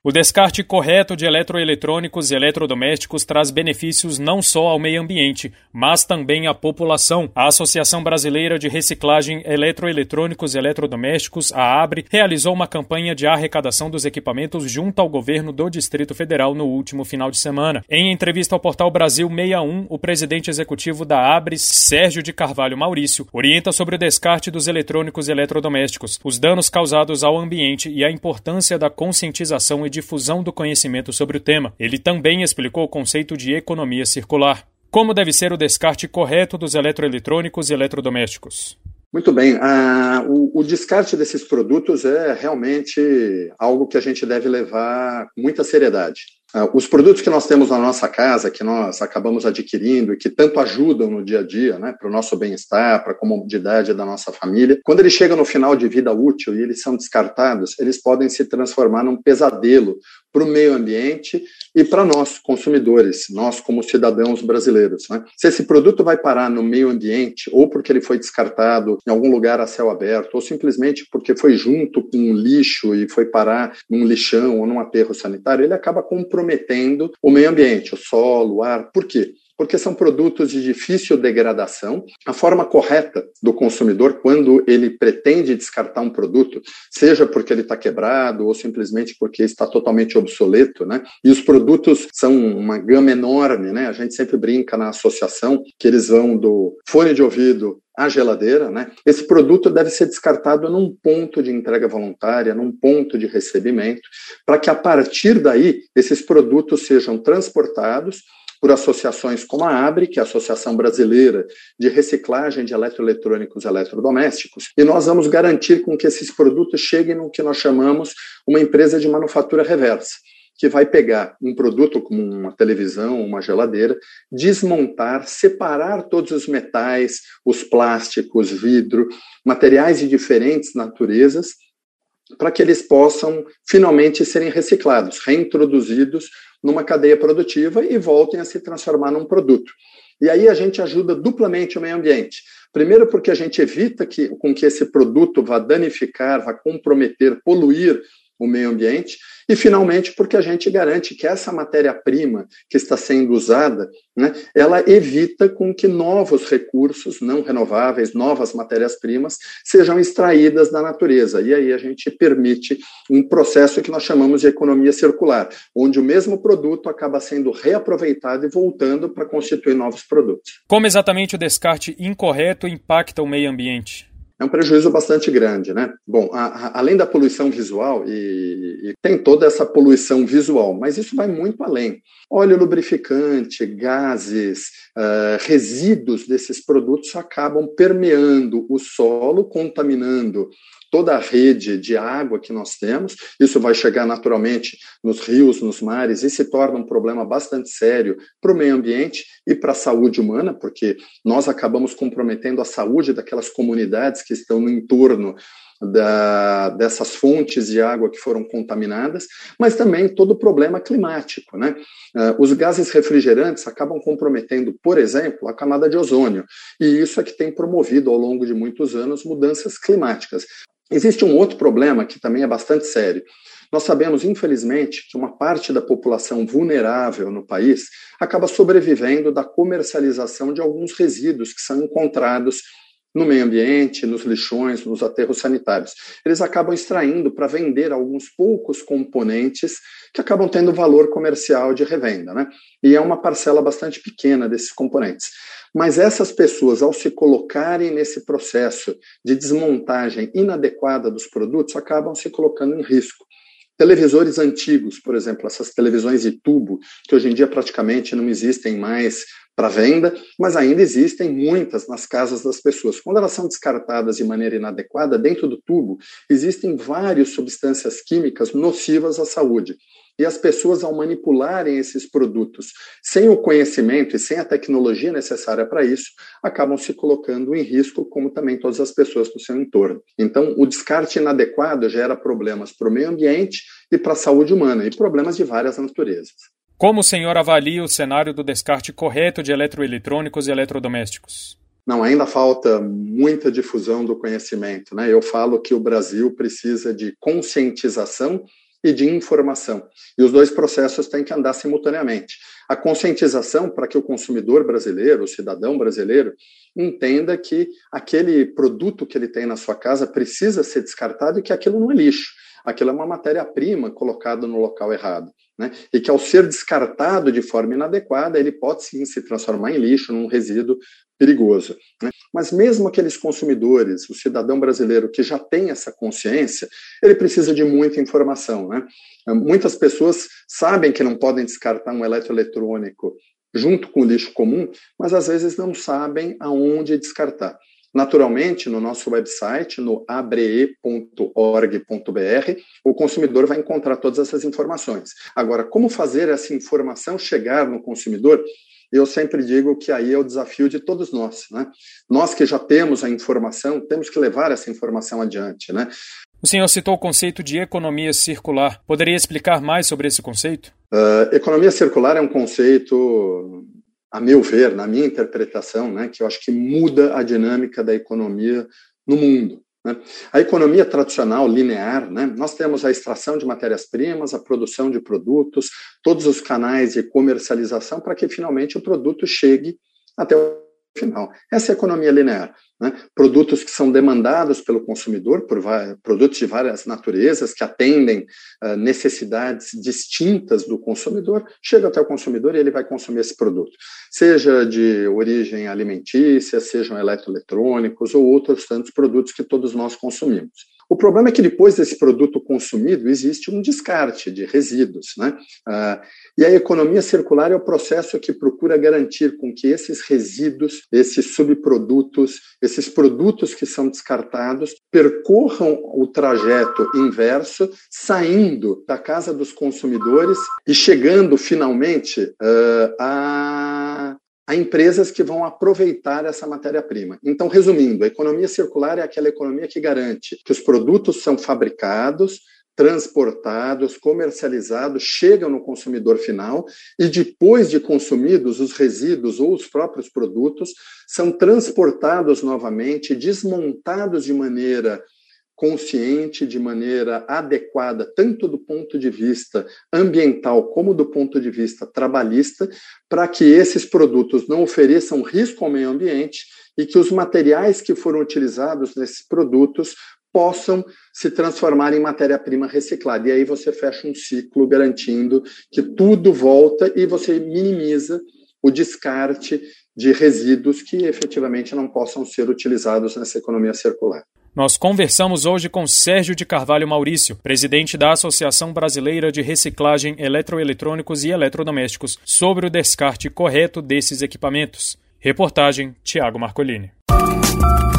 O descarte correto de eletroeletrônicos e eletrodomésticos traz benefícios não só ao meio ambiente, mas também à população. A Associação Brasileira de Reciclagem Eletroeletrônicos e Eletrodomésticos, a ABRE, realizou uma campanha de arrecadação dos equipamentos junto ao governo do Distrito Federal no último final de semana. Em entrevista ao portal Brasil 61, o presidente executivo da ABRE, Sérgio de Carvalho Maurício, orienta sobre o descarte dos eletrônicos e eletrodomésticos, os danos causados ao ambiente e a importância da conscientização e difusão do conhecimento sobre o tema. Ele também explicou o conceito de economia circular. Como deve ser o descarte correto dos eletroeletrônicos e eletrodomésticos? Muito bem. O descarte desses produtos é realmente algo que a gente deve levar com muita seriedade. Os produtos que nós temos na nossa casa, que nós acabamos adquirindo e que tanto ajudam no dia a dia, né, para o nosso bem-estar, para a comodidade da nossa família, quando eles chegam no final de vida útil e eles são descartados, eles podem se transformar num pesadelo para o meio ambiente e para nós, consumidores, nós como cidadãos brasileiros, né? Se esse produto vai parar no meio ambiente, ou porque ele foi descartado em algum lugar a céu aberto, ou simplesmente porque foi junto com um lixo e foi parar num lixão ou num aterro sanitário, ele acaba comprometendo o meio ambiente, o solo, o ar. Por quê? Porque são produtos de difícil degradação. A forma correta do consumidor, quando ele pretende descartar um produto, seja porque ele está quebrado ou simplesmente porque está totalmente obsoleto, né? E os produtos são uma gama enorme, né? A gente sempre brinca na associação que eles vão do fone de ouvido à geladeira, né? Esse produto deve ser descartado num ponto de entrega voluntária, num ponto de recebimento, para que a partir daí esses produtos sejam transportados por associações como a ABRE, que é a Associação Brasileira de Reciclagem de Eletroeletrônicos e Eletrodomésticos, e nós vamos garantir com que esses produtos cheguem no que nós chamamos uma empresa de manufatura reversa, que vai pegar um produto como uma televisão, uma geladeira, desmontar, separar todos os metais, os plásticos, vidro, materiais de diferentes naturezas, para que eles possam finalmente serem reciclados, reintroduzidos numa cadeia produtiva e voltem a se transformar num produto. E aí a gente ajuda duplamente o meio ambiente. Primeiro porque a gente evita que esse produto vá danificar, vá comprometer, poluir o meio ambiente, e finalmente porque a gente garante que essa matéria-prima que está sendo usada, né, ela evita com que novos recursos não renováveis, novas matérias-primas, sejam extraídas da natureza. E aí a gente permite um processo que nós chamamos de economia circular, onde o mesmo produto acaba sendo reaproveitado e voltando para constituir novos produtos. Como exatamente o descarte incorreto impacta o meio ambiente? É um prejuízo bastante grande, né? Bom, além da poluição visual, e tem toda essa poluição visual, mas isso vai muito além. Óleo lubrificante, gases, resíduos desses produtos acabam permeando o solo, contaminando toda a rede de água que nós temos. Isso vai chegar naturalmente nos rios, nos mares, e se torna um problema bastante sério para o meio ambiente e para a saúde humana, porque nós acabamos comprometendo a saúde daquelas comunidades que estão no entorno dessas fontes de água que foram contaminadas, mas também todo o problema climático, né? Os gases refrigerantes acabam comprometendo, por exemplo, a camada de ozônio, e isso é que tem promovido ao longo de muitos anos mudanças climáticas. Existe um outro problema que também é bastante sério. Nós sabemos, infelizmente, que uma parte da população vulnerável no país acaba sobrevivendo da comercialização de alguns resíduos que são encontrados no meio ambiente, nos lixões, nos aterros sanitários. Eles acabam extraindo para vender alguns poucos componentes que acabam tendo valor comercial de revenda, né? E é uma parcela bastante pequena desses componentes. Mas essas pessoas, ao se colocarem nesse processo de desmontagem inadequada dos produtos, acabam se colocando em risco. Televisores antigos, por exemplo, essas televisões de tubo, que hoje em dia praticamente não existem mais para venda, mas ainda existem muitas nas casas das pessoas. Quando elas são descartadas de maneira inadequada, dentro do tubo existem várias substâncias químicas nocivas à saúde. E as pessoas, ao manipularem esses produtos sem o conhecimento e sem a tecnologia necessária para isso, acabam se colocando em risco, como também todas as pessoas do seu entorno. Então, o descarte inadequado gera problemas para o meio ambiente e para a saúde humana, e problemas de várias naturezas. Como o senhor avalia o cenário do descarte correto de eletroeletrônicos e eletrodomésticos? Não, ainda falta muita difusão do conhecimento, né? Eu falo que o Brasil precisa de conscientização e de informação. E os dois processos têm que andar simultaneamente. A conscientização para que o consumidor brasileiro, o cidadão brasileiro, entenda que aquele produto que ele tem na sua casa precisa ser descartado e que aquilo não é lixo. Aquilo é uma matéria-prima colocada no local errado, né? E que ao ser descartado de forma inadequada, ele pode sim se transformar em lixo, num resíduo perigoso, né? Mas mesmo aqueles consumidores, o cidadão brasileiro que já tem essa consciência, ele precisa de muita informação, né? Muitas pessoas sabem que não podem descartar um eletroeletrônico junto com o lixo comum, mas às vezes não sabem aonde descartar. Naturalmente, no nosso website, no abre.org.br, o consumidor vai encontrar todas essas informações. Agora, como fazer essa informação chegar no consumidor? Eu sempre digo que aí é o desafio de todos nós, né? Nós que já temos a informação, temos que levar essa informação adiante, né? O senhor citou o conceito de economia circular. Poderia explicar mais sobre esse conceito? Economia circular é um conceito, a meu ver, na minha interpretação, né, que eu acho que muda a dinâmica da economia no mundo, né? A economia tradicional, linear, né, nós temos a extração de matérias-primas, a produção de produtos, todos os canais de comercialização para que finalmente o produto chegue até o final. Essa é a economia linear, né? Produtos que são demandados pelo consumidor, produtos de várias naturezas, que atendem necessidades distintas do consumidor, chega até o consumidor e ele vai consumir esse produto. Seja de origem alimentícia, sejam eletroeletrônicos ou outros tantos produtos que todos nós consumimos. O problema é que depois desse produto consumido existe um descarte de resíduos, né? E a economia circular é o processo que procura garantir com que esses resíduos, esses subprodutos, esses produtos que são descartados percorram o trajeto inverso, saindo da casa dos consumidores e chegando finalmente a empresas que vão aproveitar essa matéria-prima. Então, resumindo, a economia circular é aquela economia que garante que os produtos são fabricados, transportados, comercializados, chegam no consumidor final e depois de consumidos, os resíduos ou os próprios produtos são transportados novamente, desmontados de maneira consciente, de maneira adequada, tanto do ponto de vista ambiental como do ponto de vista trabalhista, para que esses produtos não ofereçam risco ao meio ambiente e que os materiais que foram utilizados nesses produtos possam se transformar em matéria-prima reciclada. E aí você fecha um ciclo garantindo que tudo volta e você minimiza o descarte de resíduos que efetivamente não possam ser utilizados nessa economia circular. Nós conversamos hoje com Sérgio de Carvalho Maurício, presidente da Associação Brasileira de Reciclagem Eletroeletrônicos e Eletrodomésticos, sobre o descarte correto desses equipamentos. Reportagem Tiago Marcolini.